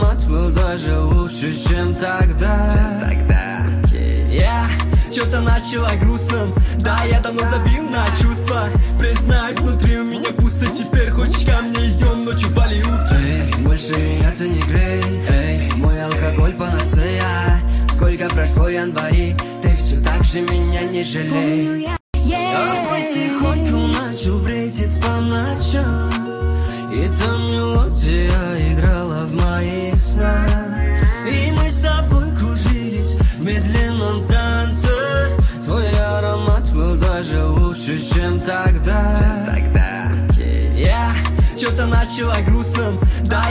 аромат был даже лучше, чем тогда. Я что-то начала грустным. Да, я давно забил на чувства. Признай, внутри у меня пусто. Теперь хочешь ко мне, идем ночью в Алиут. Эй, больше это не грей. Эй, мой алкоголь панацея. Сколько прошло январей, ты все так же меня не жалей. Я потихоньку начал бредить по ночам. И там мелодия